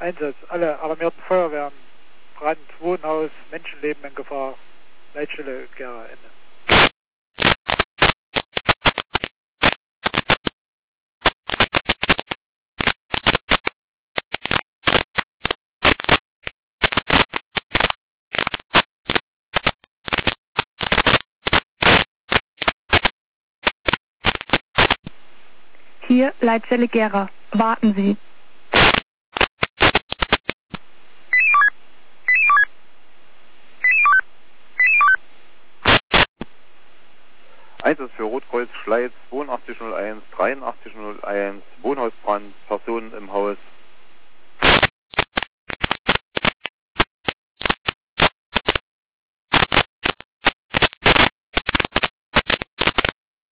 Einsatz. Alle alarmierten Feuerwehren. Brand, Wohnhaus, Menschenleben in Gefahr. Leitstelle Gera, Ende. Hier Leitstelle Gera. Warten Sie. Einsatz für Rotkreuz Schleiz 8201, 8301, Wohnhausbrand, Personen im Haus,